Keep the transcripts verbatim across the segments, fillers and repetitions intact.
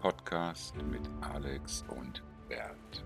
Podcast mit Alex und Bert.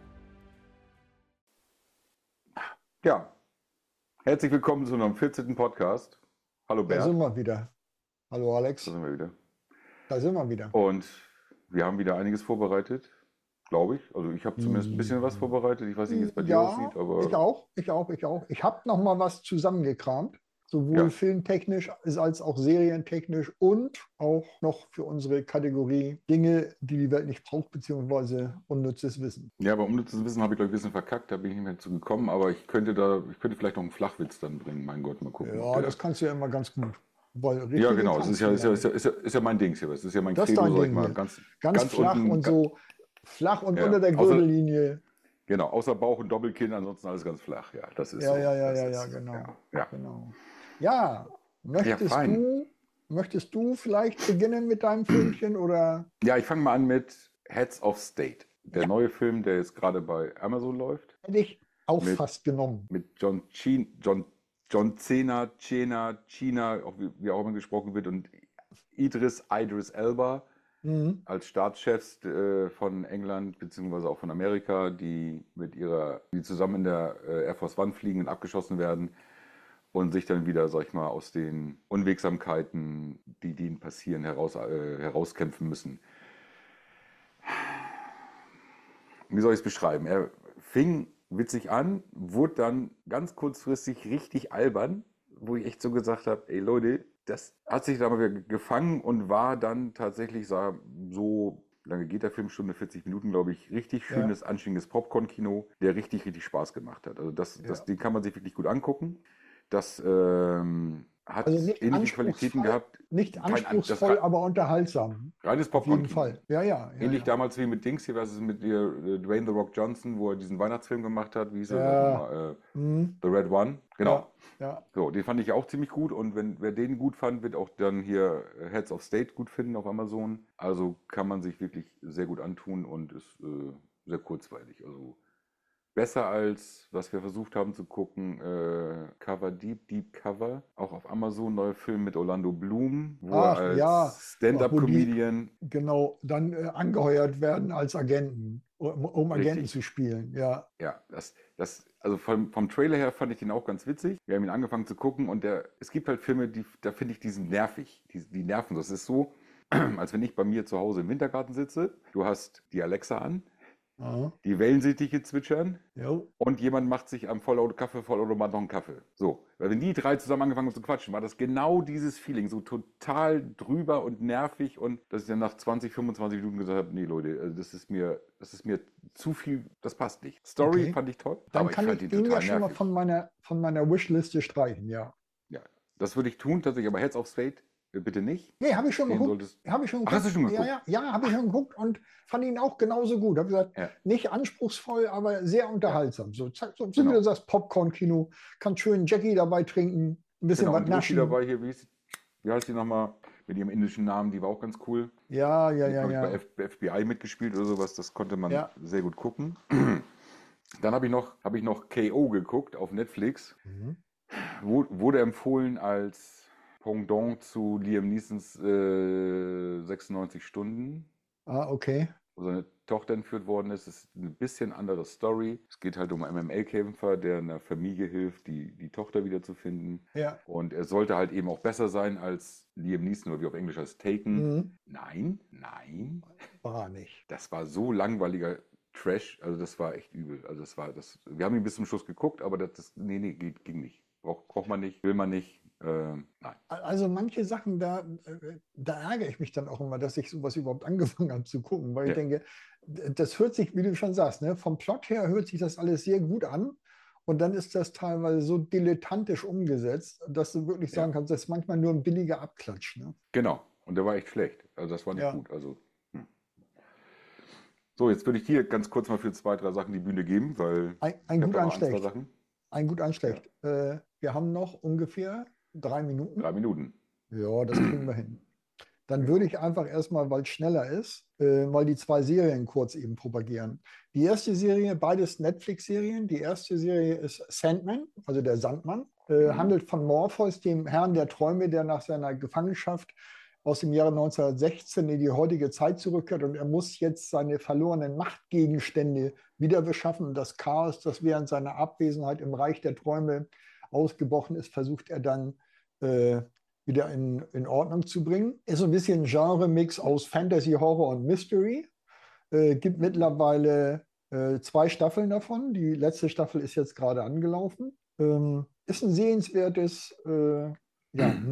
Ja, herzlich willkommen zu unserem vierzehnten Podcast. Hallo Da sind Bert, wir wieder. Hallo da Alex, sind wir wieder. da sind wir wieder. Und wir haben wieder einiges vorbereitet, glaube ich. Also ich habe zumindest ein bisschen was Mm, vorbereitet. Ich weiß nicht, wie es bei dir aussieht, Ja, ich aber auch, ich auch, ich auch. Ich habe noch mal was zusammengekramt, sowohl ja. filmtechnisch als auch serientechnisch und auch noch für unsere Kategorie Dinge, die die Welt nicht braucht, beziehungsweise unnützes Wissen. Ja, aber unnützes Wissen habe ich, glaube ich, ein bisschen verkackt, da bin ich nicht mehr zu gekommen, aber ich könnte da, ich könnte vielleicht noch einen Flachwitz dann bringen. Mein Gott, mal gucken, ob Ja, der. das kannst du ja immer ganz gut, weil Ja, richtige genau, es ist kannst ja, du ist ja ja, ist ja, nicht. ist ja, ist ja mein Ding hier. Es ist ja mein Das ist Credo, dein sag ich Ding mal, hier. ganz, Ganz ganz flach unten, und ga- so, flach und ja, unter der außer, Gürtellinie. genau, außer Bauch und Doppelkinn, ansonsten alles ganz flach. Ja, das ist Ja, so. ja, ja, Das ja, ja, ist, ja, genau, ja. genau. Ja, Ja, möchtest fein. du, möchtest du vielleicht beginnen mit deinem Filmchen oder? Ja, ich fange mal an mit Heads of State. Der Ja, neue Film, der jetzt gerade bei Amazon läuft, hätte ich auch mit, fast genommen. mit John Cena, John, John Cena, Cena, China, auch wie, wie auch immer gesprochen wird, und Idris, Idris Elba Mhm. als Staatschefs äh, von England beziehungsweise auch von Amerika, die mit ihrer, die zusammen in der äh, Air Force One fliegen und abgeschossen werden und sich dann wieder, sag ich mal, aus den Unwegsamkeiten, die denen passieren, heraus, äh, herauskämpfen müssen. Wie soll ich es beschreiben? Er fing witzig an, wurde dann ganz kurzfristig richtig albern, wo ich echt so gesagt habe, ey Leute, das hat sich da mal wieder gefangen und war dann tatsächlich sah, so lange geht der Film, Stunde vierzig Minuten, glaube ich, richtig Ja, schönes, anständiges Popcorn-Kino, der richtig, richtig Spaß gemacht hat. Also das, das, ja. den kann man sich wirklich gut angucken. Das ähm, Also hat nicht ähnliche Qualitäten anspruchsvoll, gehabt. nicht Kein, an- das anspruchsvoll, aber unterhaltsam. reines Auf jeden Popcorn-Kino. Fall. Ja, ja, ja, Ähnlich ja. damals wie mit Dings hier, was ist mit dir, äh, Dwayne The Rock Johnson, wo er diesen Weihnachtsfilm gemacht hat. Wie hieß er, sag Ja, nochmal, äh, mhm. The Red One. Genau. Ja, ja. So, den fand ich auch ziemlich gut, und wenn wer den gut fand, wird auch dann hier äh, Heads of State gut finden auf Amazon. Also kann man sich wirklich sehr gut antun und ist äh, sehr kurzweilig. Also besser als, was wir versucht haben zu gucken, äh, Cover Deep, Deep Cover. Auch auf Amazon, neuer Film mit Orlando Bloom, wo er Ach ja, als ach, wo die Stand-Up-Comedian, genau dann äh, angeheuert werden als Agenten, um, um Agenten richtig. zu spielen. Ja, Ja, das, das, also vom, vom Trailer her fand ich den auch ganz witzig. Wir haben ihn angefangen zu gucken, und der, es gibt halt Filme, die, da finde ich, die sind nervig. Die, die nerven. Das ist so, als wenn ich bei mir zu Hause im Wintergarten sitze. Du hast die Alexa an, ja, die Wellensittiche zwitschern, jo, und jemand macht sich am Vollauto Kaffee, Vollautomat noch einen Kaffee. So, weil wenn die drei zusammen angefangen haben zu quatschen, war das genau dieses Feeling, so total drüber und nervig, und dass ich dann nach zwanzig, fünfundzwanzig Minuten gesagt habe, nee Leute, also das ist mir, das ist mir zu viel, das passt nicht. Story okay. fand ich toll, Dann aber ich kann fand ich ihn den ja total schon mal von nervig. meiner, von meiner Wishliste streichen, ja. Ja, das würde ich tun, tatsächlich, aber Heads of Fate äh, bitte nicht. Nee, habe ich schon Den geguckt. solltest. Habe ich schon Ach, hast du geguckt. schon Ja, geguckt? ja, ja, habe ich schon geguckt und fand ihn auch genauso gut. Habe gesagt, Ja, nicht anspruchsvoll, aber sehr ja, unterhaltsam. So, zack, so, so wie du genau. sagst, Popcorn-Kino. Kannst schön Jackie dabei trinken, ein bisschen Genau, was und die ist die naschen. dabei hier, wie, ist, wie heißt die nochmal? Mit ihrem indischen Namen, die war auch ganz cool. Ja, ja, Die hat, ja, glaube ich, bei ja. F F B I mitgespielt oder sowas. Das konnte man Ja. sehr gut gucken. Dann habe ich noch, habe ich noch K O geguckt auf Netflix. Mhm. Wo, wurde empfohlen als Pendant zu Liam Neesons äh, sechsundneunzig Stunden, Ah, okay. wo seine Tochter entführt worden ist. Es ist eine bisschen andere Story. Es geht halt um einen M M A-Kämpfer, der einer Familie hilft, die, die Tochter wiederzufinden. Ja. Und er sollte halt eben auch besser sein als Liam Neeson, oder wie auf Englisch heißt Taken. Mhm. Nein, nein. War nicht. Das war so langweiliger Trash, also das war echt übel. Also das war das. Wir haben ihn bis zum Schluss geguckt, aber das, das nee, nee, geht, ging nicht. Braucht, braucht man nicht, will man nicht. Ähm, nein. Also manche Sachen, da, äh, da ärgere ich mich dann auch immer, dass ich sowas überhaupt angefangen habe zu gucken, weil ich Ja, denke, d- das hört sich, wie du schon sagst, ne, vom Plot her hört sich das alles sehr gut an und dann ist das teilweise so dilettantisch umgesetzt, dass du wirklich ja, sagen kannst, das ist manchmal nur ein billiger Abklatsch. Ne? genau. Und der war echt schlecht. Also das war nicht Ja, gut. Also hm. So, jetzt würde ich dir ganz kurz mal für zwei, drei Sachen die Bühne geben, weil ein, ich ein habe gut, da ein noch ein, zwei schlecht. Sachen. Ein gut, ein Ja, schlecht. Äh, wir haben noch ungefähr drei drei Minuten. Minuten. Ja, das kriegen wir hin. Dann würde Ja. ich einfach erstmal, weil es schneller ist, äh, mal die zwei Serien kurz eben propagieren. Die erste Serie, beides Netflix-Serien. Die erste Serie ist Sandman, also der Sandmann, äh, Mhm. handelt von Morpheus, dem Herrn der Träume, der nach seiner Gefangenschaft aus dem Jahre neunzehnhundertsechzehn in die heutige Zeit zurückkehrt und er muss jetzt seine verlorenen Machtgegenstände wieder beschaffen. Und das Chaos, das während seiner Abwesenheit im Reich der Träume ausgebrochen ist, versucht er dann äh, wieder in, in Ordnung zu bringen. Ist so ein bisschen ein Genre-Mix aus Fantasy, Horror und Mystery. Äh, gibt mittlerweile äh, zwei Staffeln davon. Die letzte Staffel ist jetzt gerade angelaufen. Ähm, ist ein sehenswertes äh, ja, Okay.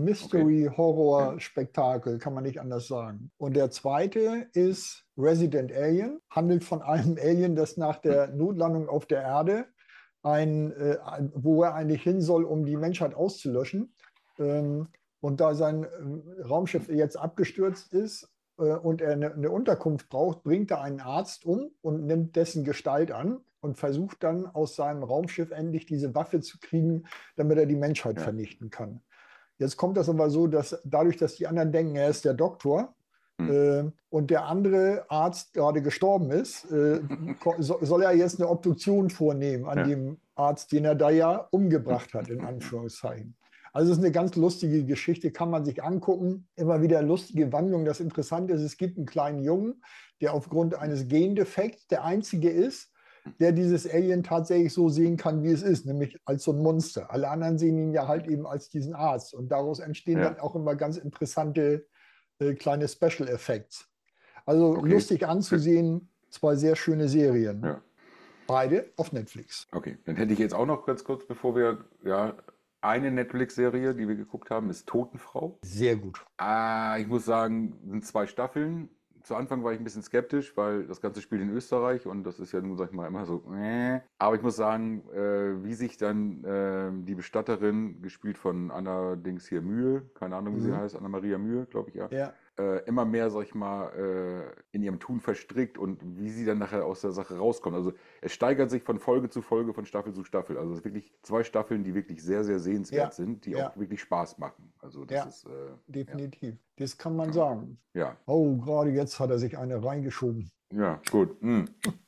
Mystery-Horror-Spektakel, kann man nicht anders sagen. Und der zweite ist Resident Alien, handelt von einem Alien, das nach der Notlandung auf der Erde, ein, äh, ein- wo er eigentlich hin soll, um die Menschheit auszulöschen. Ähm, und da sein äh, Raumschiff jetzt abgestürzt ist, äh, und er eine, eine Unterkunft braucht, bringt er einen Arzt um und nimmt dessen Gestalt an und versucht dann aus seinem Raumschiff endlich diese Waffe zu kriegen, damit er die Menschheit Ja. vernichten kann. Jetzt kommt das aber so, dass dadurch, dass die anderen denken, er ist der Doktor, Hm. äh, und der andere Arzt gerade gestorben ist, äh, ko- so, soll er jetzt eine Obduktion vornehmen an Ja. dem Arzt, den er da ja umgebracht hat, in Anführungszeichen. Also es ist eine ganz lustige Geschichte, kann man sich angucken. Immer wieder lustige Wandlungen. Das Interessante ist, es gibt einen kleinen Jungen, der aufgrund eines Gendefekts der einzige ist, der dieses Alien tatsächlich so sehen kann, wie es ist, nämlich als so ein Monster. Alle anderen sehen ihn ja halt eben als diesen Arzt. Und daraus entstehen Ja. dann auch immer ganz interessante äh, kleine Special Effects. Also Okay. lustig anzusehen, zwei sehr schöne Serien. Ja. Beide auf Netflix. Okay. Dann hätte ich jetzt auch noch ganz kurz, bevor wir, ja, eine Netflix-Serie, die wir geguckt haben, ist Totenfrau. Sehr gut. Ah, ich muss sagen, sind zwei Staffeln. Zu Anfang war ich ein bisschen skeptisch, weil das Ganze spielt in Österreich und das ist ja nun, sag ich mal, immer so. Äh. Aber ich muss sagen, äh, wie sich dann äh, die Bestatterin, gespielt von Anna Dings hier Mühe, keine Ahnung, wie sie Mhm. heißt, Anna-Maria Mühe, glaube ich ja, Ja, äh, immer mehr, sag ich mal, äh, in ihrem Tun verstrickt und wie sie dann nachher aus der Sache rauskommt. Also es steigert sich von Folge zu Folge, von Staffel zu Staffel. Also es sind wirklich zwei Staffeln, die wirklich sehr, sehr sehenswert ja, sind, die ja, auch wirklich Spaß machen. Also das ja, ist, äh, ja, definitiv. Das kann man ja, sagen. ja, Oh, gerade jetzt hat er sich eine reingeschoben. ja, gut. Hm.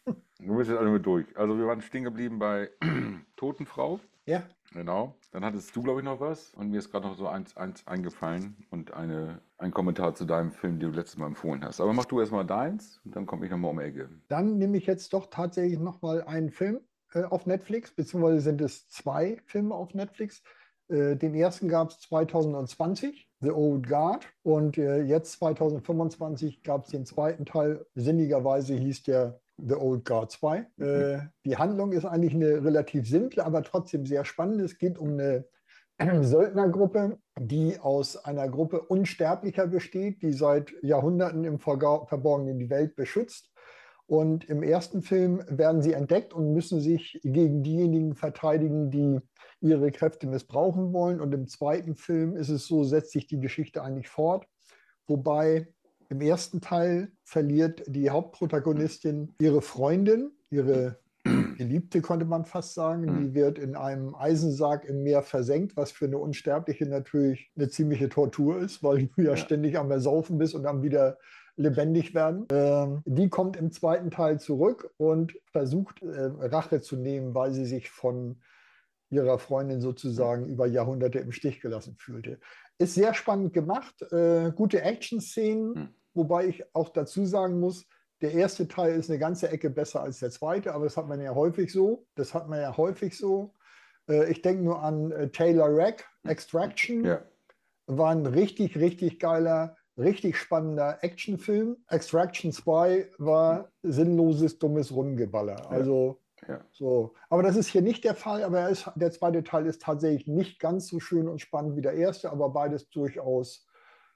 Du bist jetzt alle mit durch. Also wir waren stehen geblieben bei Totenfrau. Ja, Genau. Dann hattest du, glaube ich, noch was. Und mir ist gerade noch so eins, eins eingefallen und eine, ein Kommentar zu deinem Film, den du letztes Mal empfohlen hast. Aber mach du erstmal deins und dann komme ich nochmal um die Ecke. dann nehme ich jetzt doch tatsächlich nochmal einen Film äh, auf Netflix, beziehungsweise sind es zwei Filme auf Netflix. Äh, den ersten gab es zwanzig zwanzig, The Old Guard, und äh, jetzt zwanzig fünfundzwanzig gab es den zweiten Teil. Sinnigerweise hieß der The Old Guard zwei. Mhm. Äh, die Handlung ist eigentlich eine relativ simple, aber trotzdem sehr spannend. Es geht um eine Söldnergruppe, die aus einer Gruppe Unsterblicher besteht, die seit Jahrhunderten im Verga- Verborgenen die Welt beschützt. Und im ersten Film werden sie entdeckt und müssen sich gegen diejenigen verteidigen, die ihre Kräfte missbrauchen wollen. Und im zweiten Film ist es so, setzt sich die Geschichte eigentlich fort. Wobei im ersten Teil verliert die Hauptprotagonistin ihre Freundin, ihre Geliebte, konnte man fast sagen. Mhm. Die wird in einem Eisensarg im Meer versenkt, was für eine Unsterbliche natürlich eine ziemliche Tortur ist, weil du ja Ja. ständig am Ersaufen bist und dann wieder lebendig werden. Ähm, die kommt im zweiten Teil zurück und versucht äh, Rache zu nehmen, weil sie sich von ihrer Freundin sozusagen über Jahrhunderte im Stich gelassen fühlte. Ist sehr spannend gemacht, äh, gute Action-Szenen, Mhm. wobei ich auch dazu sagen muss, der erste Teil ist eine ganze Ecke besser als der zweite, aber das hat man ja häufig so. Das hat man ja häufig so. Äh, ich denke nur an äh, Taylor Rack, Extraction. Ja. War ein richtig, richtig geiler, richtig spannender Actionfilm. Extraction zwei war sinnloses, dummes Rumgeballer. Ja. Also Ja. so. Aber das ist hier nicht der Fall. Aber er ist, der zweite Teil ist tatsächlich nicht ganz so schön und spannend wie der erste, aber beides durchaus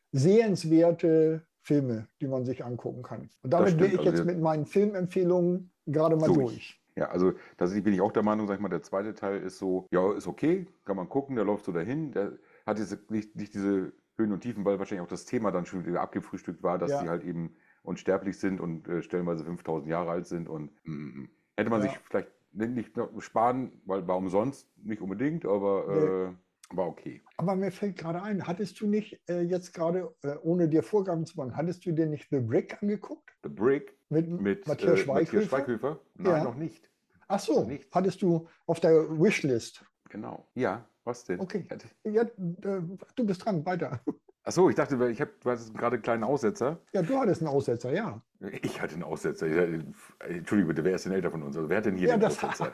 sehenswerte Filme, die man sich angucken kann. Und damit stimmt. bin ich Also jetzt der- mit meinen Filmempfehlungen gerade mal Durch. durch. Ja, also tatsächlich bin ich auch der Meinung, sag ich mal, der zweite Teil ist so, ja, ist okay, kann man gucken, der läuft so dahin. Der hat jetzt nicht, nicht diese Höhen und Tiefen, weil wahrscheinlich auch das Thema dann schon wieder abgefrühstückt war, dass Ja. die halt eben unsterblich sind und äh, stellenweise fünftausend Jahre alt sind. Und mm, hätte man Ja. sich vielleicht nicht noch sparen, weil war umsonst, nicht unbedingt, aber äh, war okay. Aber mir fällt gerade ein, hattest du nicht äh, jetzt gerade, äh, ohne dir Vorgaben zu machen, hattest du dir nicht The Brick angeguckt? The Brick Mit, mit Matthias äh, Schweighöfer? Matthias Schweighöfer? Nein, Ja. noch nicht. Ach so, Nichts. hattest du auf der Wishlist. Genau. Ja, was denn? Okay. Hatte- Ja, äh, du bist dran, weiter. Achso, ich dachte, weil ich habe, du hattest gerade einen kleinen Aussetzer. Ja, du hattest einen Aussetzer, ja. Ich hatte einen Aussetzer. Ich, Entschuldige bitte, wer ist denn älter von uns? Also, wer hat denn hier Ja, den das, Aussetzer?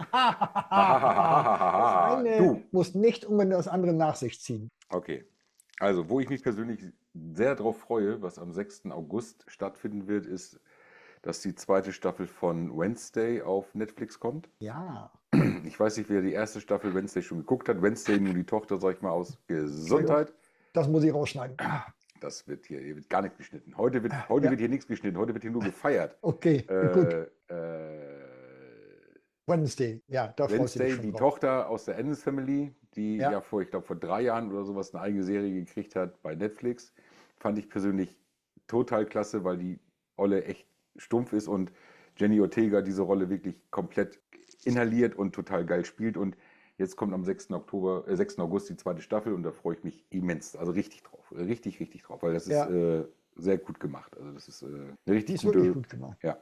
das Hahaha. eine Du. muss nicht unbedingt das andere nach sich ziehen. Okay. Also, wo ich mich persönlich sehr darauf freue, was am sechsten August stattfinden wird, ist, dass die zweite Staffel von Wednesday auf Netflix kommt. Ja, Ich weiß nicht, wer die erste Staffel Wednesday schon geguckt hat. Wednesday, nun die Tochter, sag ich mal, aus Entschuldigung, Gesundheit. das muss ich rausschneiden. Das wird hier, hier wird gar nicht geschnitten. Heute wird, heute Ja, wird hier nichts geschnitten, heute wird hier nur gefeiert. okay, gut. Äh, äh, Wednesday, ja, da freust du dich Wednesday, schon die drauf. Tochter aus der Addams Family, die Ja, ja vor, ich glaube, vor drei Jahren oder sowas eine eigene Serie gekriegt hat bei Netflix, fand ich persönlich total klasse, weil die Olle echt stumpf ist und Jenny Ortega diese Rolle wirklich komplett inhaliert und total geil spielt. Und jetzt kommt am sechsten Oktober, äh, sechsten August die zweite Staffel und da freue ich mich immens, also richtig drauf, richtig, richtig drauf, weil das ist ja, äh, sehr gut gemacht. Also das ist äh, eine die richtig ist wirklich gute, gut gemacht. ja.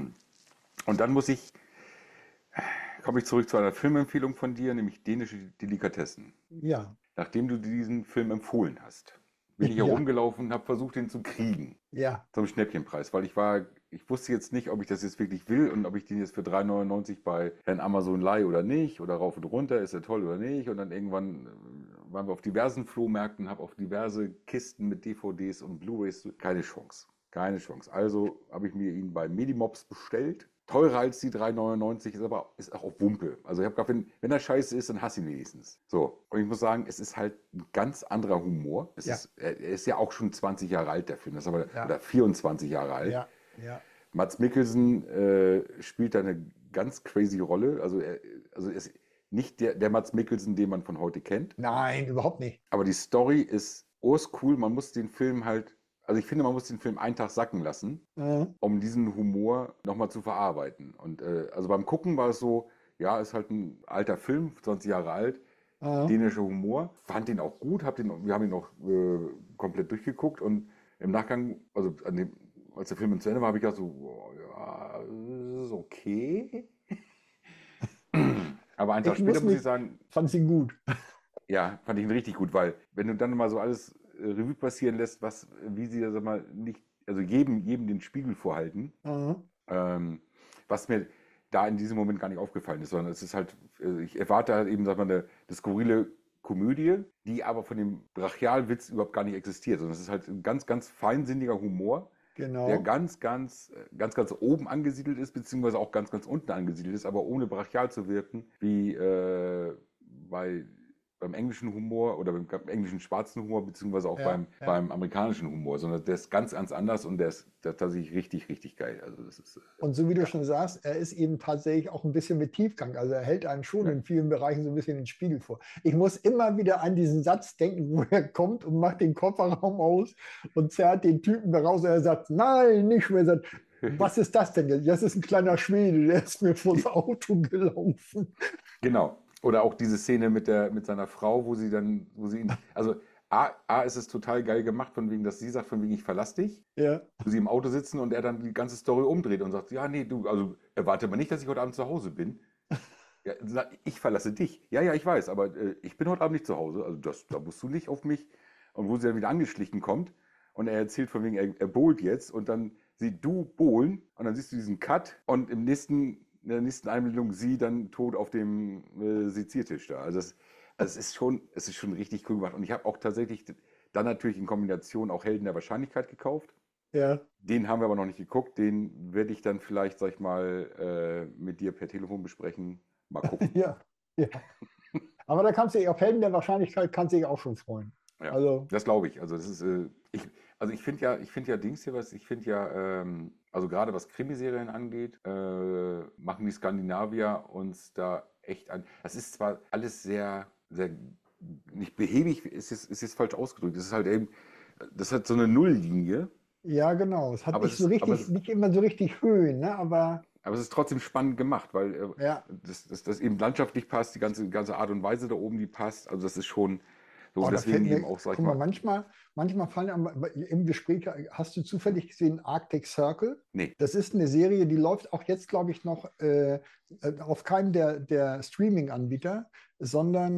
Und dann muss ich komme ich zurück zu einer Filmempfehlung von dir, nämlich Dänische Delikatessen. Ja, Nachdem du diesen Film empfohlen hast, bin ich ja, herumgelaufen und habe versucht, ihn zu kriegen. ja, Zum Schnäppchenpreis, weil ich war, ich wusste jetzt nicht, ob ich das jetzt wirklich will und ob ich den jetzt für drei neunundneunzig bei Herrn Amazon leihe oder nicht oder rauf und runter, ist er toll oder nicht. Und dann irgendwann äh, waren wir auf diversen Flohmärkten, habe auf diverse Kisten mit D V Ds und Blu-rays, keine Chance, keine Chance. Also habe ich mir ihn bei Medimobs bestellt. Teurer als die drei neunundneunzig, ist aber ist auch auf Wumpe. Also ich habe gedacht, wenn, wenn er scheiße ist, dann hasse ich ihn wenigstens. So, und ich muss sagen, es ist halt ein ganz anderer Humor. Es ja, ist, er ist ja auch schon zwanzig Jahre alt, der Film. Das ist aber, ja, oder vierundzwanzig Jahre alt. ja, ja. Mads Mikkelsen äh, spielt da eine ganz crazy Rolle. Also er, also er ist nicht der, der Mads Mikkelsen, den man von heute kennt. Nein, überhaupt nicht. Aber die Story ist cool. Man muss den Film halt, also ich finde, man muss den Film einen Tag sacken lassen, Äh, um diesen Humor nochmal zu verarbeiten. Und äh, also beim Gucken war es so, ja, ist halt ein alter Film, zwanzig Jahre alt, äh, dänischer Humor. Fand den auch gut, hab den, wir haben ihn auch äh, komplett durchgeguckt und im Nachgang, also an dem, als der Film zu Ende war, habe ich gedacht so, oh, ja, ist okay. Aber einen Tag ich später muss muss ich mich, sagen, fand sie gut. ja, fand ich ihn richtig gut, weil wenn du dann mal so alles äh, Revue passieren lässt, was, wie sie, sag mal, nicht, also jedem, jedem den Spiegel vorhalten, Äh, ähm, was mir da in diesem Moment gar nicht aufgefallen ist, sondern es ist halt, äh, ich erwarte halt eben, sag mal, eine, eine skurrile Komödie, die aber von dem Brachialwitz überhaupt gar nicht existiert, sondern es ist halt ein ganz, ganz feinsinniger Humor, der genau. ganz, ganz, äh, ganz, ganz oben angesiedelt ist, beziehungsweise auch ganz, ganz unten angesiedelt ist, aber ohne brachial zu wirken, wie äh, bei, beim englischen Humor oder beim englischen schwarzen Humor, beziehungsweise auch Ja, beim, ja. beim amerikanischen Humor, sondern der ist ganz, ganz anders und der ist, der ist tatsächlich richtig, richtig geil. Also das ist, äh, Und so wie du ja, schon sagst, er ist eben tatsächlich auch ein bisschen mit Tiefgang. Also er hält einen schon ja. in vielen Bereichen so ein bisschen den Spiegel vor. Ich muss immer wieder an diesen Satz denken, wo er kommt und macht den Kofferraum aus und zerrt den Typen da raus und er sagt, nein, nicht mehr. Er sagt, was ist das denn jetzt? Das ist ein kleiner Schwede, der ist mir vors Auto gelaufen. Genau. Oder auch diese Szene mit der, mit seiner Frau, wo sie dann, wo sie ihn, also A, A ist es total geil gemacht, von wegen, dass sie sagt, von wegen, ich verlass dich, Ja, wo sie im Auto sitzen und er dann die ganze Story umdreht und sagt, ja, nee, du, also erwarte mal nicht, dass ich heute Abend zu Hause bin. Ja, sag, ich verlasse dich. Ja, ja, ich weiß, aber äh, ich bin heute Abend nicht zu Hause, also das, da musst du nicht auf mich. Und wo sie dann wieder angeschlichen kommt und er erzählt von wegen, er, er bowlt jetzt und dann sieht du bowlen und dann siehst du diesen Cut und im nächsten, in der nächsten Einblendung sie dann tot auf dem äh, Seziertisch da. Also es, also es ist schon, es ist schon richtig cool gemacht. Und ich habe auch tatsächlich dann natürlich in Kombination auch Helden der Wahrscheinlichkeit gekauft. ja, Den haben wir aber noch nicht geguckt. Den werde ich dann vielleicht, sag ich mal, äh, mit dir per Telefon besprechen. Mal gucken. ja, ja. Aber da kannst du dich auf Helden der Wahrscheinlichkeit kannst du dich auch schon freuen. Ja, Also, das glaube ich. Also das ist, äh, ich, also ich finde ja, ich finde ja Dings hier was, ich finde ja, ähm, also gerade was Krimiserien angeht, äh, machen die Skandinavier uns da echt an. Das ist zwar alles sehr, sehr, nicht behäbig, ist jetzt, ist jetzt falsch ausgedrückt. Das ist halt eben, das hat so eine Nulllinie, ja, genau. Es hat aber es nicht so ist, aber es richtig, ist, nicht immer so richtig Höhen, ne? Aber aber es ist trotzdem spannend gemacht, weil äh, ja. das, das, das eben landschaftlich passt, die ganze, ganze Art und Weise da oben, die passt. Also das ist schon so, Oh, da deswegen fällt eben mir, auch, sag ich guck mal, mal, manchmal, manchmal fallen einem, im Gespräch, hast du zufällig gesehen Arctic Circle? nee. Das ist eine Serie, die läuft auch jetzt, glaube ich, noch äh, auf keinem der, der Streaming-Anbieter, sondern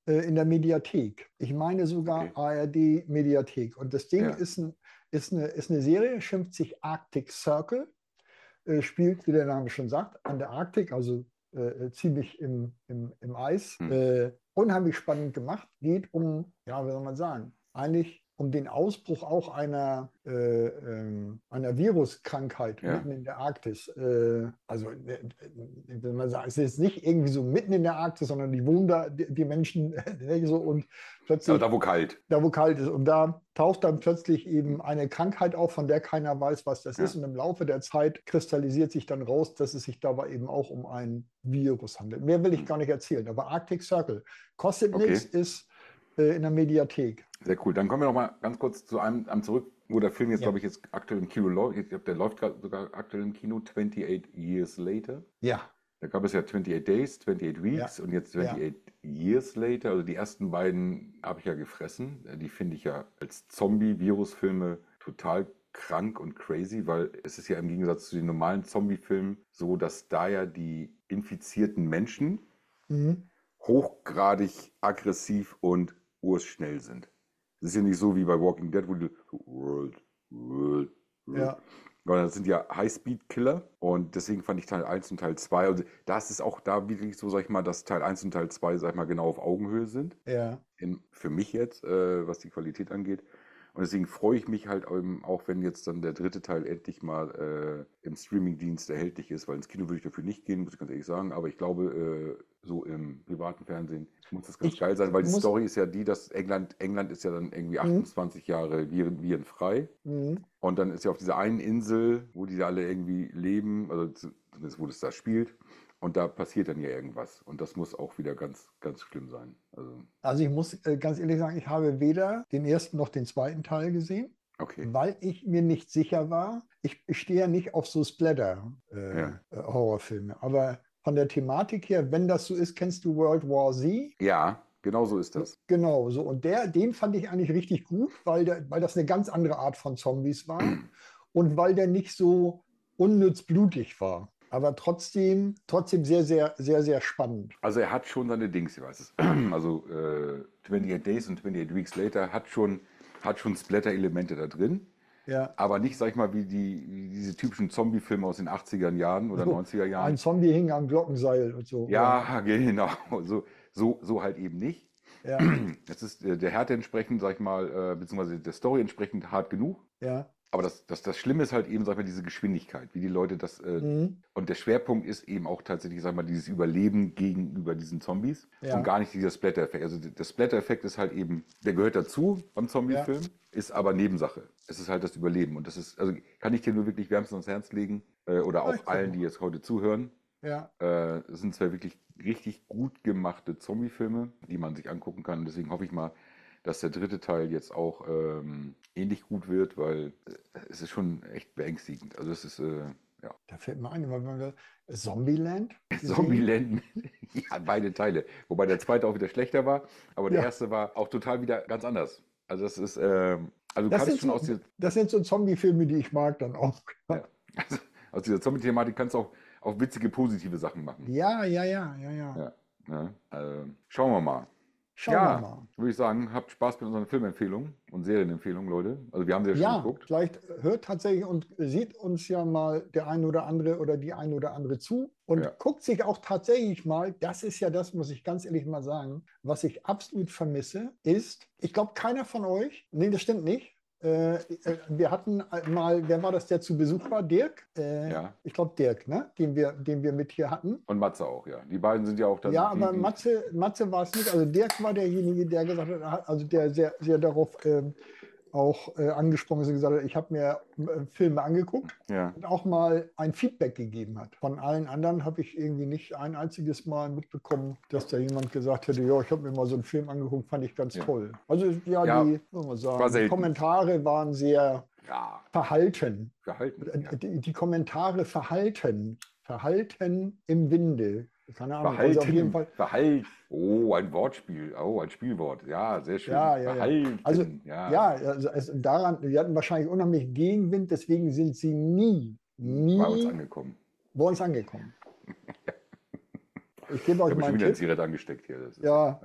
äh, in der Mediathek. Ich meine sogar Okay. A R D-Mediathek. Und das Ding Ja. ist, ein, ist, eine, ist eine Serie, schimpft sich Arctic Circle, äh, spielt, wie der Name schon sagt, an der Arktik, also äh, ziemlich im, im, im Eis. Hm. Äh, unheimlich spannend gemacht. Geht um, ja, wie soll man sagen, eigentlich um den Ausbruch auch einer, äh, ähm, einer Viruskrankheit Ja. mitten in der Arktis. Äh, also, äh, wenn man sagt, es ist nicht irgendwie so mitten in der Arktis, sondern die wohnen da, die, die Menschen so und plötzlich. Aber da wo kalt. Da, wo kalt ist. Und da taucht dann plötzlich eben eine Krankheit auf, von der keiner weiß, was das Ja. ist. Und im Laufe der Zeit kristallisiert sich dann raus, dass es sich dabei eben auch um ein Virus handelt. Mehr will ich Hm. gar nicht erzählen. Aber Arctic Circle kostet Okay. nichts, ist äh, in der Mediathek. Sehr cool. Dann kommen wir noch mal ganz kurz zu einem, einem zurück, wo der Film jetzt, Ja. glaube ich, jetzt aktuell im Kino läuft. Ich glaube, der läuft gerade sogar aktuell im Kino, twenty-eight Years Later. Ja, Da gab es ja twenty-eight Days, twenty-eight Weeks und jetzt Ja. twenty-eight Years Later. Also die ersten beiden habe ich ja gefressen. Die finde ich ja als Zombie-Virus-Filme total krank und crazy, weil es ist ja im Gegensatz zu den normalen Zombie-Filmen so, dass da ja die infizierten Menschen mhm. hochgradig aggressiv und urschnell sind. Es ist ja nicht so wie bei Walking Dead, wo die World, World, World. Ja. Weil das sind ja Highspeed-Killer und deswegen fand ich Teil eins und Teil zwei, also da ist es auch da wirklich so, sag ich mal, dass Teil eins und Teil zwei, sag ich mal, genau auf Augenhöhe sind. Ja. In, für mich jetzt, äh, was die Qualität angeht. Und deswegen freue ich mich halt eben auch, wenn jetzt dann der dritte Teil endlich mal äh, im Streamingdienst erhältlich ist, weil ins Kino würde ich dafür nicht gehen, muss ich ganz ehrlich sagen. Aber ich glaube, äh, so im privaten Fernsehen muss das ganz Ich geil sein, weil die muss- Story ist ja die, dass England, England ist ja dann irgendwie achtundzwanzig Jahre viren, virenfrei. Mhm. Und dann ist ja auf dieser einen Insel, wo die da alle irgendwie leben, also zumindest wo das da spielt. Und da passiert dann ja irgendwas. Und das muss auch wieder ganz, ganz schlimm sein. Also, Also ich muss äh, ganz ehrlich sagen, ich habe weder den ersten noch den zweiten Teil gesehen, okay. weil ich mir nicht sicher war. Ich, ich stehe ja nicht auf so Splatter-Horrorfilme. Ja. Äh, Horrorfilme. Aber von der Thematik her, wenn das so ist, kennst du World War Z? Ja, genau so ist das. Genau, so. Und der, den fand ich eigentlich richtig gut, weil, der, weil das eine ganz andere Art von Zombies war und weil der nicht so unnütz blutig war. Aber trotzdem, trotzdem sehr, sehr, sehr, sehr spannend. Also er hat schon seine Dings, ich weiß es. Also äh, twenty-eight Days und twenty-eight Weeks Later hat schon, hat schon Splatter-Elemente da drin. Ja. Aber nicht, sag ich mal, wie, die, wie diese typischen Zombie-Filme aus den achtziger Jahren oder So, neunziger Jahren. Ein Zombie hing am Glockenseil und so. Ja, genau. So, so, so halt eben nicht. Ja, Es ist äh, der Härte entsprechend, sag ich mal, äh, beziehungsweise der Story entsprechend hart genug. ja. Aber das, das, das Schlimme ist halt eben, sag ich mal, diese Geschwindigkeit, wie die Leute das. Äh, Mhm. und der Schwerpunkt ist eben auch tatsächlich, sag ich mal, dieses Überleben gegenüber diesen Zombies Ja. und gar nicht dieser Splatter-Effekt. Also der Splatter-Effekt ist halt eben, der gehört dazu beim Zombie-Film, ist aber Nebensache. Es ist halt das Überleben. Und das ist, also kann ich dir nur wirklich wärmstens ans Herz legen, äh, oder Ja, auch ich guck allen, mal. die jetzt heute zuhören. Ja, Äh, Es sind zwei wirklich richtig gut gemachte Zombie-Filme, die man sich angucken kann. Und deswegen hoffe ich mal, dass der dritte Teil jetzt auch ähm, ähnlich gut wird, weil äh, es ist schon echt beängstigend. Also es ist, äh, ja, da fällt mir ein, weil wir Zombieland gesehen? Zombieland, ja, beide Teile. Wobei der zweite auch wieder schlechter war, aber der Ja. erste war auch total wieder ganz anders. Also das ist, ähm, also du Das kannst sind, schon so, aus dieser, das sind so Zombie-Filme, die ich mag dann auch. ja, also aus dieser Zombie-Thematik kannst du auch, auch witzige, positive Sachen machen. Ja, ja, ja, ja, ja. Ja, ja, also, schauen wir mal. Schauen Ja, wir mal. würde ich sagen, habt Spaß mit unseren Filmempfehlungen und Serienempfehlungen, Leute. Also wir haben sie ja schon Ja, geguckt. vielleicht hört tatsächlich und sieht uns ja mal der ein oder andere oder die ein oder andere zu und Ja. guckt sich auch tatsächlich mal, das ist ja das, muss ich ganz ehrlich mal sagen, was ich absolut vermisse, ist, ich glaube, keiner von euch, nee, das stimmt nicht. Äh, äh, wir hatten mal, wer war das, der zu Besuch war? Dirk? Äh, Ja. Ich glaube, Dirk, ne? Den wir, den wir mit hier hatten. Und Matze auch, ja. Die beiden sind ja auch dann. Ja, die, aber die, Matze, Matze war es nicht. Also Dirk war derjenige, der gesagt hat, also der sehr, sehr darauf ähm, auch äh, angesprochen ist und gesagt hat, ich habe mir äh, Filme angeguckt Ja. und auch mal ein Feedback gegeben hat. Von allen anderen habe ich irgendwie nicht ein einziges Mal mitbekommen, dass da jemand gesagt hätte, ja, ich habe mir mal so einen Film angeguckt, fand ich ganz Ja. toll. Also ja, Ja, die, soll man war sagen, die selten. Kommentare waren sehr Ja, verhalten. gehalten. Ja. Die, die Kommentare verhalten, verhalten im Winde. Keine Ahnung, also Verhalten. auf jeden Fall. Verhalten. Oh, ein Wortspiel. Oh, ein Spielwort. Ja, sehr schön. Ja, ja, ja. Verhalten. Also, ja. ja, also es, daran, die hatten wahrscheinlich unheimlich Gegenwind, deswegen sind sie nie, nie Bei uns angekommen. bei uns angekommen. Ich gebe Ich euch habe mal schon einen wieder eine Tipp. Zigarette angesteckt hier. Das ist, Ja. ja.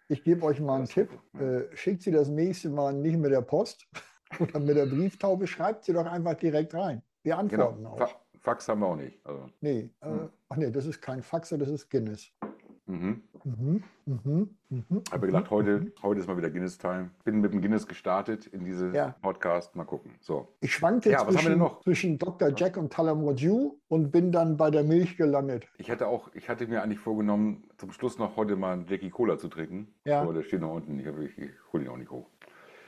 Ich gebe euch mal einen Das Tipp. ja. Äh, schickt sie das nächste Mal nicht mit der Post oder mit der Brieftaube, schreibt sie doch einfach direkt rein. Wir Genau. antworten auch. Fa Fax haben wir auch nicht. Also, Nee, äh, hm. ach nee, das ist kein Faxer, das ist Guinness. Mhm. Mhm, mhm, mhm, Habe mir gedacht, heute, mhm. heute ist mal wieder Guinness-Time. Bin mit dem Guinness gestartet in diese Ja. Podcast. Mal gucken. So. Ich schwankte Ja, was haben wir denn zwischen, noch? zwischen Doktor Jack und Talamordew und bin dann bei der Milch gelandet. Ich hatte auch, ich hatte mir eigentlich vorgenommen, zum Schluss noch heute mal einen Jackie Cola zu trinken. Ja. Aber der steht noch unten. Ich, ich, ich hole ihn auch nicht hoch.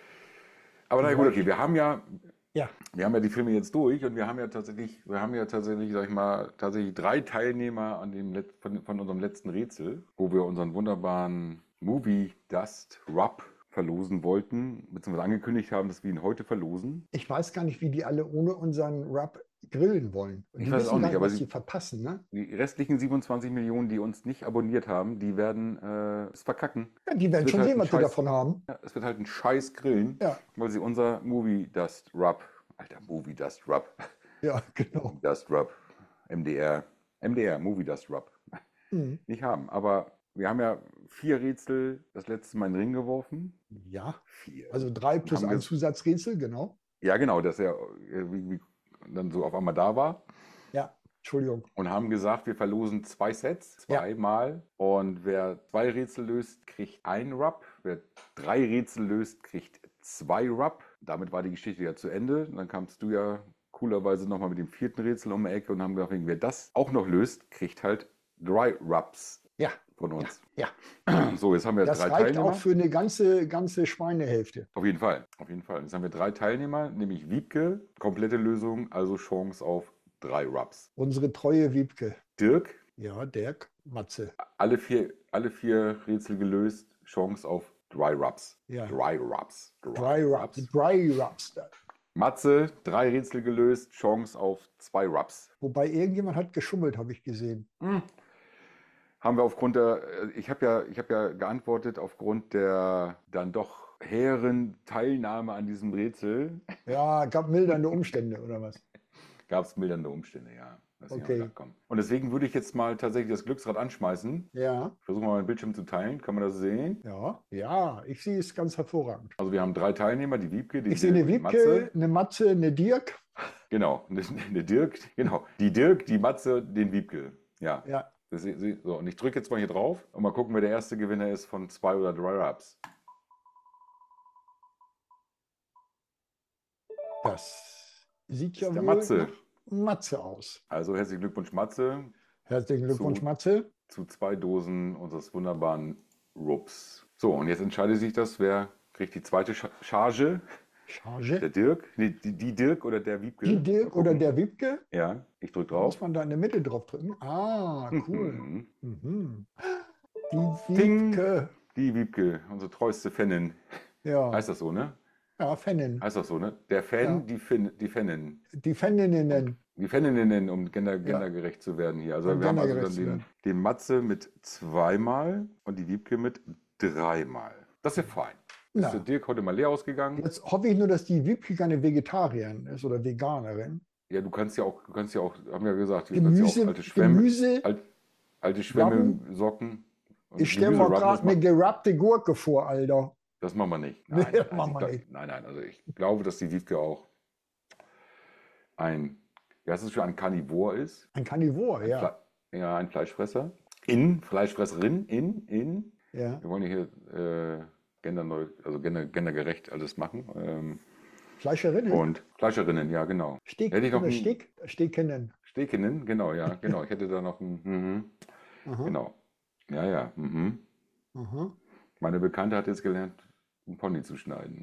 Aber na gut, okay. Wir haben ja, Ja. wir haben ja die Filme jetzt durch und wir haben ja tatsächlich, wir haben ja tatsächlich, sag ich mal, tatsächlich drei Teilnehmer an dem Let von, von unserem letzten Rätsel, wo wir unseren wunderbaren Movie Dust Rub verlosen wollten, beziehungsweise angekündigt haben, dass wir ihn heute verlosen. Ich weiß gar nicht, wie die alle ohne unseren Rub grillen wollen. Die Ich weiß es wissen auch gar nicht, aber was sie- sie verpassen, ne? Die restlichen siebenundzwanzig Millionen, die uns nicht abonniert haben, die werden äh, es verkacken. Ja, die werden Wird schon halt sehen, ein was wir Scheiß- davon haben. Ja, es wird halt ein Scheiß Grillen, Ja, weil sie unser Movie Dust Rub, alter Movie Dust Rub, ja, genau. Dust Rub, M D R, M D R, Movie Dust Rub, Mhm. nicht haben. Aber wir haben ja vier Rätsel das letzte Mal in den Ring geworfen. Ja, Vier. also drei plus Haben ein wir- Zusatzrätsel, genau. Ja, genau, dass er äh, wie, wie dann so auf einmal da war. Ja, Entschuldigung. Und haben gesagt, wir verlosen zwei Sets, Ja. zweimal. Und wer zwei Rätsel löst, kriegt ein Rub. Wer drei Rätsel löst, kriegt zwei Rub. Damit war die Geschichte ja zu Ende. Und dann kamst du ja coolerweise nochmal mit dem vierten Rätsel um die Ecke und haben gesagt, wer das auch noch löst, kriegt halt drei Rubs Ja, von uns. ja. So, jetzt haben wir Das drei reicht Teilnehmer. auch für eine ganze, ganze Schweinehälfte. Auf jeden Fall, auf jeden Fall. Jetzt haben wir drei Teilnehmer, nämlich Wiebke, komplette Lösung, also Chance auf drei Rubs. Unsere treue Wiebke. Dirk, Ja, Dirk, Matze. alle vier, alle vier Rätsel gelöst, Chance auf drei Rubs. Ja. Drei Rubs. Dry Rubs. Dry Rubs. Matze, drei Rätsel gelöst, Chance auf zwei Rubs. Wobei irgendjemand hat geschummelt, habe ich gesehen. Hm. Haben wir aufgrund der, äh, ich habe ja, ich habe ja geantwortet, aufgrund der dann doch hehren Teilnahme an diesem Rätsel Ja, gab mildernde Umstände oder was? gab es mildernde Umstände, ja. Dass ich Okay. gedacht, komm. Und deswegen würde ich jetzt mal tatsächlich das Glücksrad anschmeißen. Ja, Versuchen wir mal meinen Bildschirm zu teilen. Kann man das sehen? ja, ja, ich sehe es ganz hervorragend. Also wir haben drei Teilnehmer, die Wiebke, die Ich sehe eine Dirk und die Wiebke, Matze. eine Matze, eine Dirk. Genau, eine, eine Dirk, genau. Die Dirk, die Matze, den Wiebke. Ja. Ja, Das, so, und ich drücke jetzt mal hier drauf und mal gucken, wer der erste Gewinner ist von zwei oder drei Rubs. das sieht ja ist der wohl Matze. nach Matze aus. Also herzlichen Glückwunsch, Matze, Herzlichen Glückwunsch, So. Matze. zu zwei Dosen unseres wunderbaren Rubs. So, und jetzt entscheidet sich das, wer kriegt die zweite Cha- Charge. Der Charge. Dirk, nee, die, die Dirk oder der Wiebke. Die Mal Dirk oder gucken. der Wiebke. Ja, ich drücke Muss drauf. man da in der Mitte drauf drücken? Ah, cool. Mhm. Mhm. Die Ting. Wiebke. Die Wiebke, unsere treueste Fanin. Ja, Heißt das so, ne? ja, Fanin. Heißt das so, ne? Der Fan, Ja. die, Fin, die Fanin. Die Faninnen. Die Faninnen, um gender, gendergerecht zu werden hier. Also Um wir haben also gendergerecht dann zu den, werden. den Matze mit zweimal und die Wiebke mit dreimal. Das ist ja fein. Ist Na. der Dirk heute mal leer ausgegangen? Jetzt hoffe ich nur, dass die Wiebke keine Vegetarierin ist oder Veganerin. Ja, du kannst ja auch, du kannst ja auch, haben wir ja gesagt, du kannst ja Gemüse, auch alte Schwämme, Gemüse. alt, alte Schwämme, Socken. und Ich stelle mir Gemüse gerade rubben, eine gerappte Gurke vor, Alter. Das machen wir nicht. Nee, Nein, das also machen ich wir glaub, nicht. nein, nein, also ich glaube, dass die Wiebke auch ein, wie heißt es schon, ein Karnivor ist. Ein Karnivor, Ein ja. Fle ja, ein Fleischfresser. In, Fleischfresserin, in, in. ja. Wir wollen ja hier äh, genderneu, also gender, gendergerecht alles machen. Ähm, Fleischerinnen. und Fleischerinnen, ja, genau. Steak Hätte ich noch oder einen- Steak? Steakinnen. Stekinnen, genau, ja, genau. Ich hätte da noch ein, mhm, Aha. genau. Ja, ja, mhm. Aha. Meine Bekannte hat jetzt gelernt, einen Pony zu schneiden.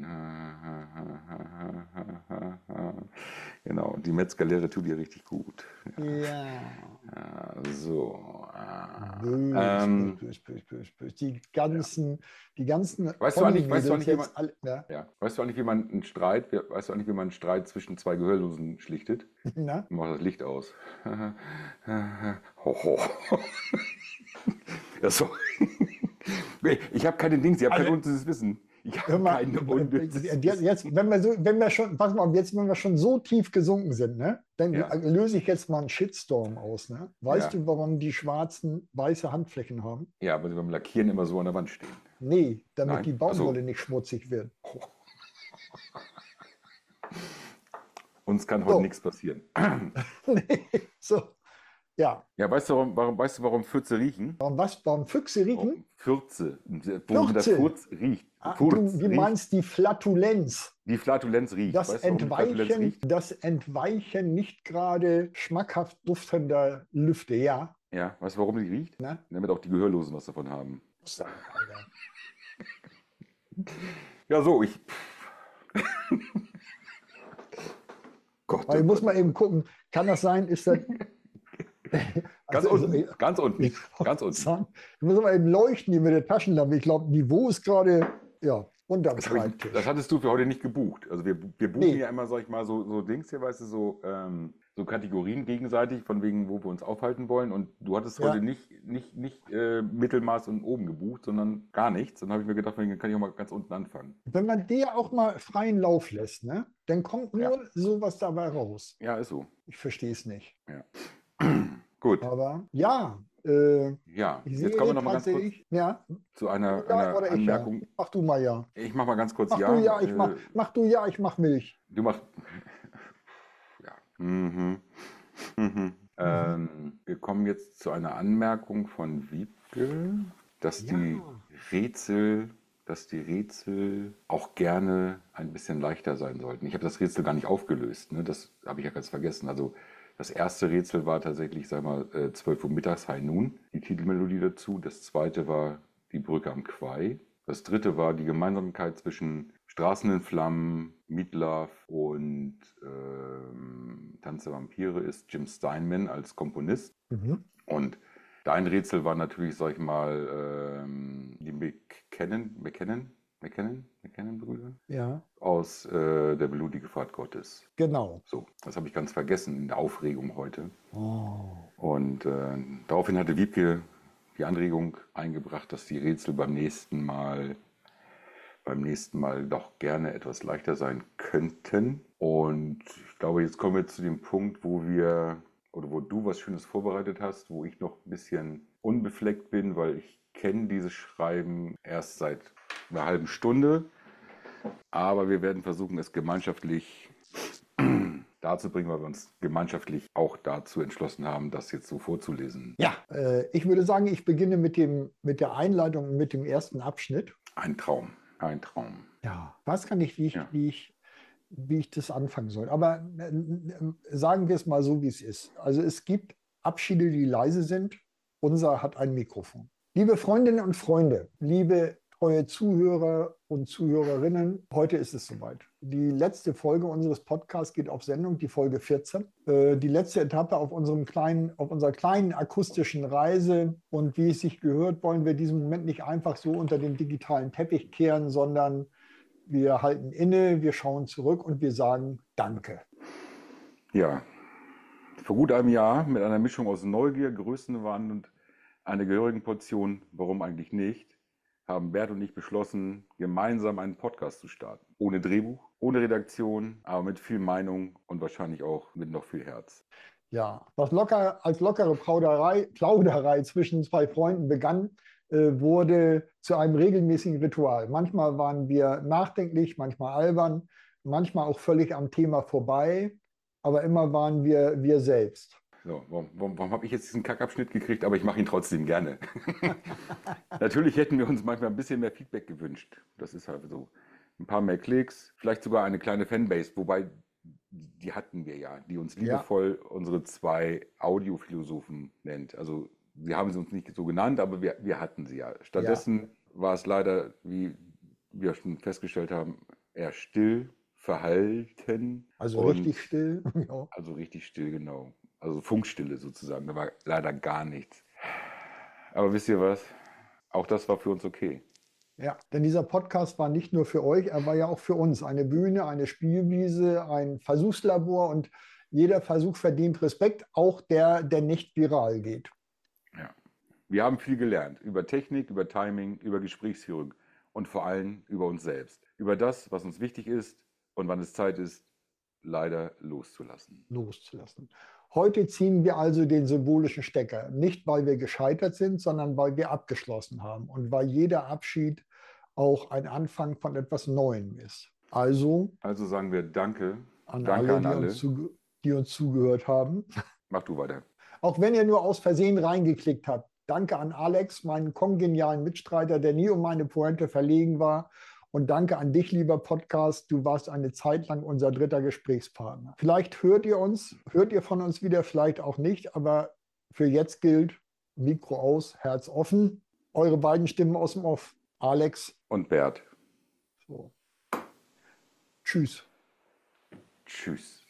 Genau, und die Metzgerlehre tut ihr richtig gut. Ja. Ja, so. ah, Bös, ähm, bös, bös, bös, bös. Die ganzen, die ganzen Weißt du eigentlich- weißt du Ponymädels eigentlich, wie jetzt man- alle, ja. ja. Weißt du eigentlich, wie man einen Streit, weißt du eigentlich, wie man einen Streit zwischen zwei Gehörlosen schlichtet? Na? Man macht das Licht aus. ho, ho. Ja, so. Ich habe keine Dings, ich habe kein Also- unnützes Wissen. Ich Hör habe mal, kein unnützes jetzt, Wissen. jetzt, wenn wir so, wenn wir schon, pass mal, jetzt, wenn wir schon so tief gesunken sind, ne, dann Ja. löse ich jetzt mal einen Shitstorm aus, ne? Weißt Ja. du, warum die schwarzen weiße Handflächen haben? Ja, weil sie beim Lackieren immer so an der Wand stehen. Nee, damit Nein? die Achso. Baumwolle nicht schmutzig wird. Uns kann heute So, nichts passieren. nee, so, ja. Ja, weißt du, warum, warum, weißt du, warum Fürze riechen? Warum was? Warum Füchse riechen? Warum Fürze, womit der Fürze. Furz riecht. Ah, du, Furz du riecht, meinst die Flatulenz. die Flatulenz riecht. Das Weißt du, warum die Flatulenz Entweichen, riecht? das Entweichen nicht gerade schmackhaft duftender Lüfte, ja. Ja, weißt du, warum die riecht? Ne? Damit auch die Gehörlosen was davon haben. So, Alter. Ja, so, ich. Gott, Aber oh ich muss Gott, mal oh eben Gott. gucken, kann das sein, ist das. Ganz Also, also, unten, ganz unten, ich, ganz unten. sagen, ich muss mal eben leuchten hier mit der Taschenlampe. Ich glaube, Niveau ist gerade ja, unterm Das, hab ich, Schreibtisch. das hattest du für heute nicht gebucht. Also wir, wir buchen Nee. ja immer, sag ich mal, so, so Dings hier, weißt du, so, ähm, so Kategorien gegenseitig, von wegen, wo wir uns aufhalten wollen. Und du hattest Ja. heute nicht, nicht, nicht äh, Mittelmaß und oben gebucht, sondern gar nichts. Dann habe ich mir gedacht, dann kann ich auch mal ganz unten anfangen. Wenn man dir auch mal freien Lauf lässt, ne, dann kommt nur Ja. sowas dabei raus. Ja, ist so. Ich verstehe es nicht. Ja. Gut. Aber ja, äh, Ja, ich jetzt sehe kommen wir noch mal ganz kurz tatsächlich, ja, zu einer, ja einer oder ich ja. Anmerkung. Mach du mal ja. Ich mache mal ganz kurz Mach ja. du ja, ich mach, Äh, mach du ja, ich mach Milch. Du machst. Ja. Mhm. Mhm. Ähm, wir kommen jetzt zu einer Anmerkung von Wiebke, dass Ja. die Rätsel, dass die Rätsel auch gerne ein bisschen leichter sein sollten. Ich habe das Rätsel gar nicht aufgelöst, ne? Das habe ich ja ganz vergessen. Also das erste Rätsel war tatsächlich, sag mal, äh, zwölf Uhr mittags, High Noon, die Titelmelodie dazu. Das zweite war die Brücke am Quai. Das dritte war die Gemeinsamkeit zwischen Straßen in Flammen, Meat Love und ähm, Tanz der Vampire ist Jim Steinman als Komponist. Mhm. Und dein Rätsel war natürlich, sag ich mal, ähm, die McKinnon, McKinnon, McKinnon, McKinnon-Brüder Ja, aus äh, Der blutige Pfad Gottes. genau. So, das habe ich ganz vergessen in der Aufregung heute. Oh. Und äh, daraufhin hatte Wiebke die Anregung eingebracht, dass die Rätsel beim nächsten Mal beim nächsten Mal doch gerne etwas leichter sein könnten. Und ich glaube, jetzt kommen wir zu dem Punkt, wo wir oder wo du was Schönes vorbereitet hast, wo ich noch ein bisschen unbefleckt bin, weil ich kenne dieses Schreiben erst seit einer halben Stunde. Aber wir werden versuchen, es gemeinschaftlich darzubringen, weil wir uns gemeinschaftlich auch dazu entschlossen haben, das jetzt so vorzulesen. Ja, äh, ich würde sagen, ich beginne mit dem, mit der Einleitung und mit dem ersten Abschnitt. Ein Traum, ein Traum. Ja, weiß gar nicht, wie ich, Ja. wie ich, wie ich das anfangen soll. Aber äh, äh, sagen wir es mal so, wie es ist. Also es gibt Abschiede, die leise sind. Unser hat ein Mikrofon. Liebe Freundinnen und Freunde, liebe treue Zuhörer und Zuhörerinnen, heute ist es soweit. Die letzte Folge unseres Podcasts geht auf Sendung, die Folge vierzehn. Äh, die letzte Etappe auf, unserem kleinen, auf unserer kleinen akustischen Reise. Und wie es sich gehört, wollen wir diesen Moment nicht einfach so unter den digitalen Teppich kehren, sondern wir halten inne, wir schauen zurück und wir sagen Danke. Ja, vor gut einem Jahr mit einer Mischung aus Neugier, Größenwahn und einer gehörigen Portion Warum eigentlich nicht, haben Bert und ich beschlossen, gemeinsam einen Podcast zu starten. Ohne Drehbuch, ohne Redaktion, aber mit viel Meinung und wahrscheinlich auch mit noch viel Herz. Ja, was locker, als lockere Plauderei, Plauderei zwischen zwei Freunden begann, äh, wurde zu einem regelmäßigen Ritual. Manchmal waren wir nachdenklich, manchmal albern, manchmal auch völlig am Thema vorbei, aber immer waren wir wir selbst. So, warum, warum, warum habe ich jetzt diesen Kackabschnitt gekriegt, aber ich mache ihn trotzdem gerne. Natürlich hätten wir uns manchmal ein bisschen mehr Feedback gewünscht. Das ist halt so. Ein paar mehr Klicks, vielleicht sogar eine kleine Fanbase, wobei die hatten wir ja, die uns liebevoll ja. unsere zwei Audiophilosophen nennt. Also sie haben sie uns nicht so genannt, aber wir, wir hatten sie ja. Stattdessen ja. war es leider, wie wir schon festgestellt haben, eher still, verhalten. Also richtig still. Ja. Also richtig still, genau. Also Funkstille sozusagen. Da war leider gar nichts. Aber wisst ihr was? Auch das war für uns okay. Ja, denn dieser Podcast war nicht nur für euch, er war ja auch für uns eine Bühne, eine Spielwiese, ein Versuchslabor und jeder Versuch verdient Respekt, auch der, der nicht viral geht. Ja, wir haben viel gelernt über Technik, über Timing, über Gesprächsführung und vor allem über uns selbst. Über das, was uns wichtig ist und wann es Zeit ist, leider loszulassen. Loszulassen. Heute ziehen wir also den symbolischen Stecker. Nicht, weil wir gescheitert sind, sondern weil wir abgeschlossen haben und weil jeder Abschied auch ein Anfang von etwas Neuem ist. Also Also sagen wir Danke. an Danke alle, an die alle. uns, zuge die uns zugehört haben. Mach du weiter. Auch wenn ihr nur aus Versehen reingeklickt habt. Danke an Alex, meinen kongenialen Mitstreiter, der nie um meine Pointe verlegen war. Und danke an dich, lieber Podcast. Du warst eine Zeit lang unser dritter Gesprächspartner. Vielleicht hört ihr uns, hört ihr von uns wieder, vielleicht auch nicht. Aber für jetzt gilt, Mikro aus, Herz offen. Eure beiden Stimmen aus dem Off. Alex. Und Bert. So. Tschüss. Tschüss.